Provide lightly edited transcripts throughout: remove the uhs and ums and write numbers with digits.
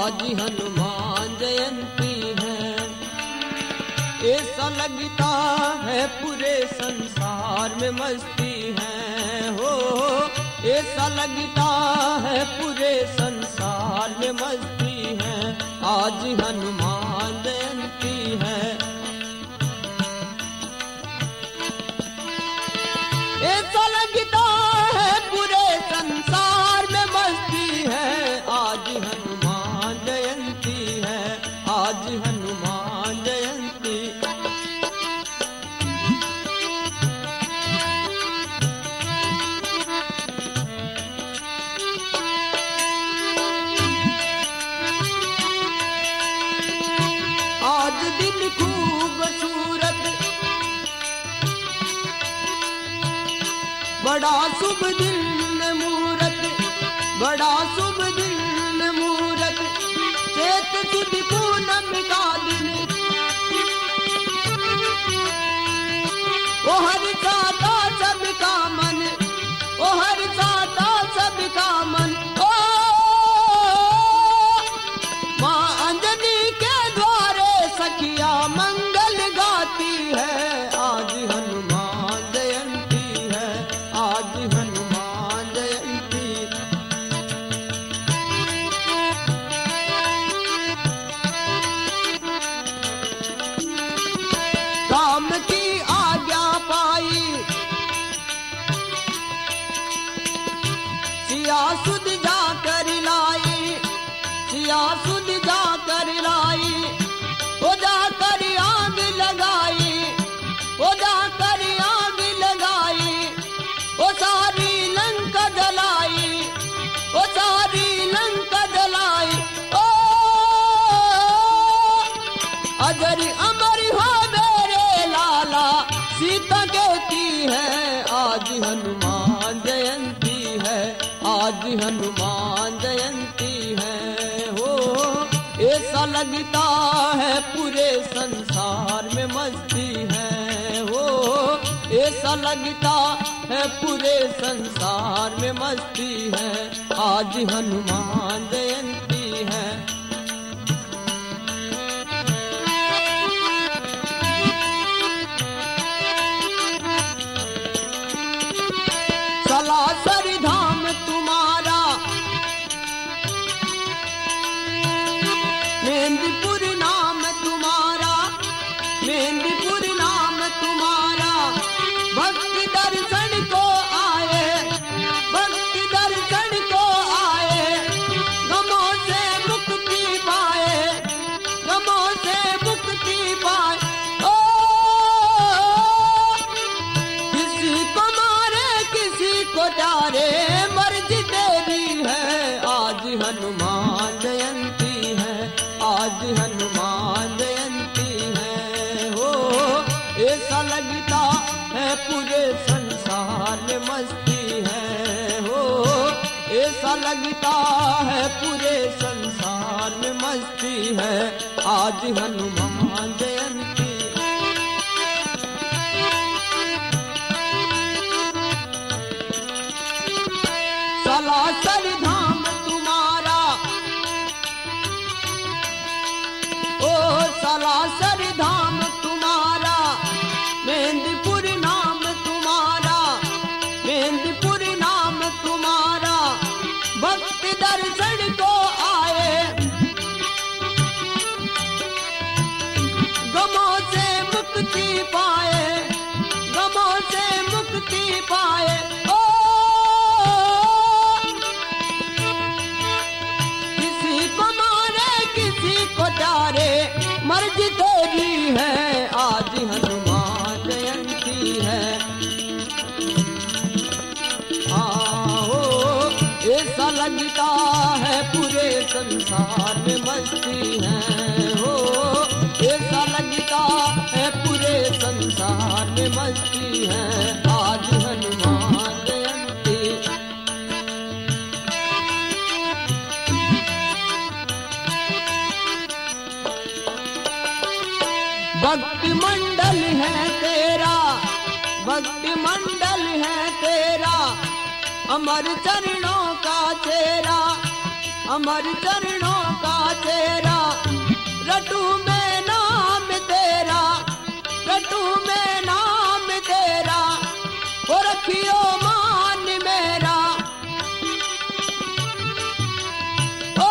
आज हनुमान जयंती है। ऐसा लगता है पूरे संसार में मस्ती है हो, ऐसा लगता है पूरे संसार में मस्ती है। आज हनुमान जयंती है। ऐसा लगता है पूरे संसार में मस्ती है। आज हनुमान जयंती है, आज हनुमान जयंती। आज दिन खूबसूरत, बड़ा शुभ दिन मुहूर्त, बड़ा शुभ दिन मुहूर्त, चैत सुद पूनम का दिन। ओ हर साता सबका मन, ओ हर साता सबका मन। ओ माँ अंजनी के द्वारे सखिया मंगल गाती है। आज हनुमान जयंती है, आज हनुमान जयंती। राम की आज्ञा पाई, सिया सुध जाकर लाई, सिया सुध जाकर लाई। ओ जाकर आग लगाई, ओ जाकर आग लगाई। ओ सारी लंका जलाई, ओ सारी लंका जलाई। ओ अजर अमर हो मेरे लाला, सीता कहती है। आज हनुमान जयंती है, आज हनुमान जयंती है हो। ऐसा लगता है पूरे संसार में मस्ती है हो, ऐसा लगता है पूरे संसार में मस्ती है। आज हनुमान जयंती है। सलासर धाम तुम्हारा, मेहंदीपुर नाम तुम्हारा, मेहंदीपुर नाम तुम्हारा। भक्ति दर्शन को आए, भक्ति दर्शन को आए। गमों से मुक्ति पाए, गमों से मुक्ति पाए। ओ किसी को मारे किसी को डारे, मर्जी तेरी है। आज हनुमान जयंती है, आज हनुमान जयंती है हो। ऐसा लगता है पूरे संसार में मस्ती है हो, ऐसा लगता है पूरे संसार में मस्ती है। आज हनुमान जयंती। सलासर धाम तुम्हारा, ओ सलासर धाम तुम्हारा। मेहंदीपुर नाम तुम्हारा, मेहंदीपुर नाम तुम्हारा। भक्ति दर्शन को आए, गमों से मुक्ति पाए, गमों से मुक्ति पाए। ओ किसी को मारे किसी को डारे, मर्जी तेरी है। आज हनुमान जयंती है। आओ ऐसा लगता है पूरे संसार में मस्ती है हो, ऐसा लगता है पूरे संसार में मस्ती है। आज हनुमान जयंती। भक्ति मंडल है तेरा, भक्ति मंडल है तेरा। अमर चरणों का चेहरा, अमर चरणों का रटू मैं नाम तेरा, रटू मैं नाम तेरा, ओ रखियो मान मेरा। ओ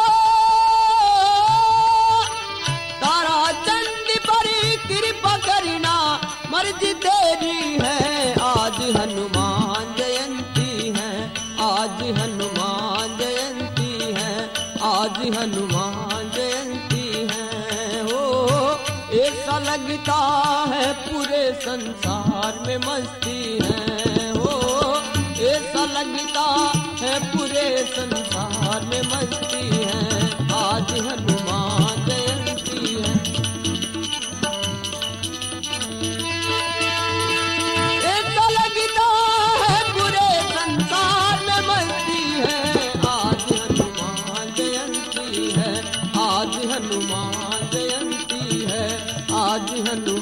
तारा चंद पर कृपा करना, मर्जी तेरी है। आज हनुमान जयंती है, आज हनुमान जयंती है, आज हनुमान जयंती है। हो ऐसा लगता है पूरे संसार में मस्ती है। हो ऐसा लगता है पूरे संसार में मस्ती है। आज हनुमान जयंती है। ऐसा लगता है पूरे संसार में मस्ती है। आज हनुमान जयंती है, आज हनुमान जयंती है, आज हनुमान